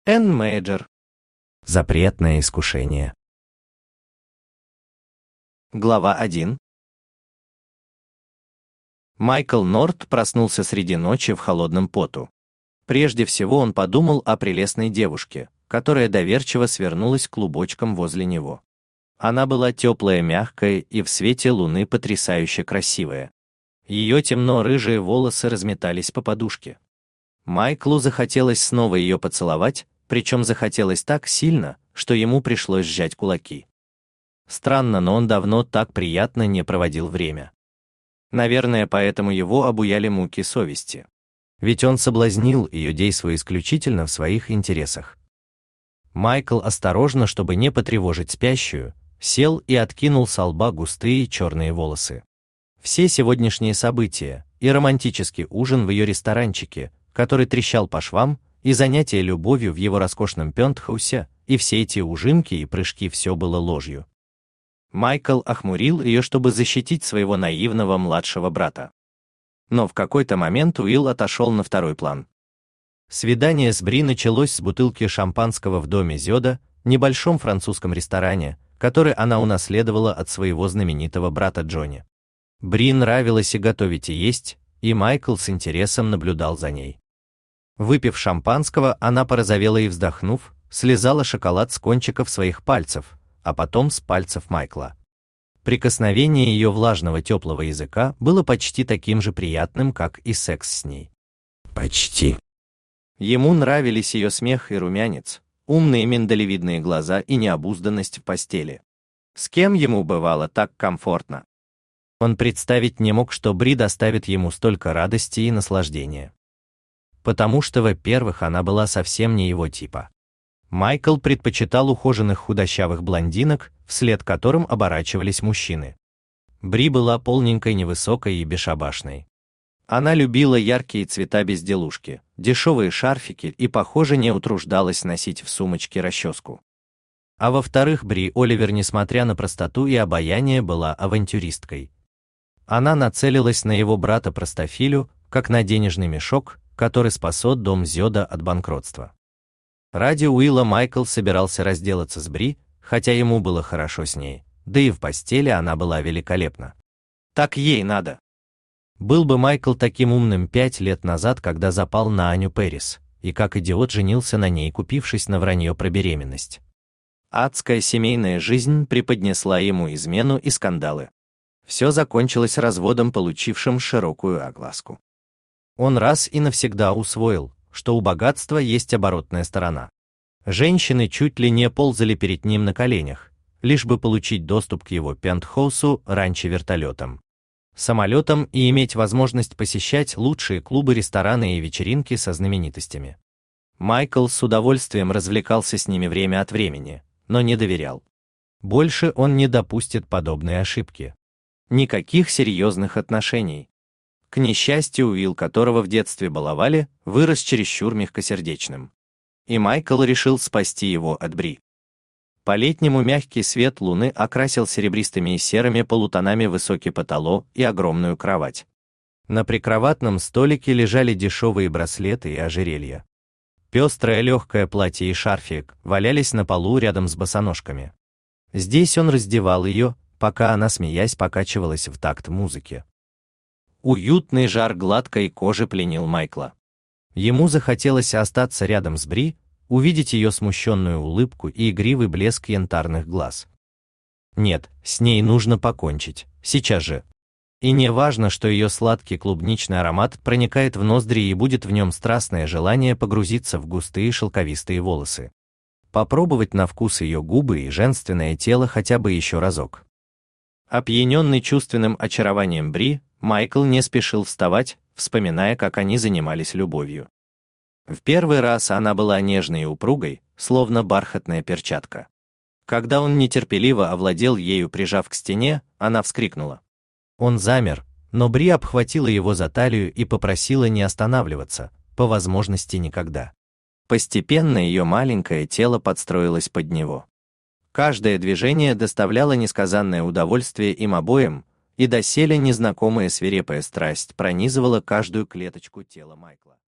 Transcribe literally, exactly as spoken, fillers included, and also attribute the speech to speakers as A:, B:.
A: Н мейджор.
B: Запретное искушение.
A: Глава один. Майкл Норт проснулся среди ночи в холодном поту. Прежде всего он подумал о прелестной девушке, которая доверчиво свернулась клубочком возле него. Она была теплая, мягкая и в свете луны потрясающе красивая. Ее темно-рыжие волосы разметались по подушке. Майклу захотелось снова ее поцеловать, причем захотелось так сильно, что ему пришлось сжать кулаки. Странно, но он давно так приятно не проводил время. Наверное, поэтому его обуяли муки совести.
B: Ведь он соблазнил ее, действуя исключительно в своих интересах. Майкл осторожно, чтобы не потревожить спящую, сел и откинул со лба густые черные волосы. Все сегодняшние события, и романтический ужин в ее ресторанчике, который трещал по швам, и занятия любовью в его роскошном пентхаусе, и все эти ужимки и прыжки — все было ложью. Майкл охмурил ее, чтобы защитить своего наивного младшего брата. Но в какой-то момент Уилл отошел на второй план. Свидание с Бри началось с бутылки шампанского в доме Зёда, небольшом французском ресторане, который она унаследовала от своего знаменитого брата Джонни. Бри нравилось и готовить, и есть, и Майкл с интересом наблюдал за ней. Выпив шампанского, она порозовела и, вздохнув, слезала шоколад с кончиков своих пальцев, а потом с пальцев Майкла. Прикосновение ее влажного теплого языка было почти таким же приятным, как и секс с ней. Почти.
A: Ему нравились ее смех и румянец, умные миндалевидные глаза и необузданность в постели. С кем ему бывало так комфортно? Он представить не мог, что Бри доставит ему столько радости и наслаждения. Потому что, во-первых, она была совсем не его типа. Майкл предпочитал ухоженных худощавых блондинок, вслед которым оборачивались мужчины. Бри была полненькой, невысокой и бесшабашной. Она любила яркие цвета безделушки, дешевые шарфики и, похоже, не утруждалась носить в сумочке расческу. А во-вторых, Бри Оливер, несмотря на простоту и обаяние, была авантюристкой. Она нацелилась на его брата-простофилю, как на денежный мешок, который спасет дом Зёда от банкротства. Ради Уилла Майкл собирался разделаться с Бри, хотя ему было хорошо с ней, да и в постели она была великолепна. Так ей надо. Был бы Майкл таким умным пять лет назад, когда запал на Аню Пэрис, и как идиот женился на ней, купившись на вранье про беременность. Адская семейная жизнь преподнесла ему измену и скандалы. Все закончилось разводом, получившим широкую огласку. Он раз и навсегда усвоил, что у богатства есть оборотная сторона. Женщины чуть ли не ползали перед ним на коленях, лишь бы получить доступ к его пентхаусу, ранчо-вертолетам, самолетам и иметь возможность посещать лучшие клубы, рестораны и вечеринки со знаменитостями. Майкл с удовольствием развлекался с ними время от времени, но не доверял. Больше он не допустит подобной ошибки. Никаких серьезных отношений. К несчастью, Уилл, которого в детстве баловали, вырос чересчур мягкосердечным. И Майкл решил спасти его от Бри. По-летнему мягкий свет луны окрасил серебристыми и серыми полутонами высокий потолок и огромную кровать. На прикроватном столике лежали дешевые браслеты и ожерелья. Пестрое легкое платье и шарфик валялись на полу рядом с босоножками. Здесь он раздевал ее, пока она, смеясь, покачивалась в такт музыки. Уютный жар гладкой кожи пленил Майкла. Ему захотелось остаться рядом с Бри, увидеть ее смущенную улыбку и игривый блеск янтарных глаз. Нет, с ней нужно покончить, сейчас же. И не важно, что ее сладкий клубничный аромат проникает в ноздри и будет в нем страстное желание погрузиться в густые шелковистые волосы. Попробовать на вкус ее губы и женственное тело хотя бы еще разок. Опьяненный чувственным очарованием Бри, Майкл не спешил вставать, вспоминая, как они занимались любовью. В первый раз она была нежной и упругой, словно бархатная перчатка. Когда он нетерпеливо овладел ею, прижав к стене, она вскрикнула. Он замер, но Бри обхватила его за талию и попросила не останавливаться, по возможности никогда. Постепенно ее маленькое тело подстроилось под него. Каждое движение доставляло несказанное удовольствие им обоим, и доселе незнакомая свирепая страсть пронизывала каждую клеточку тела Майкла.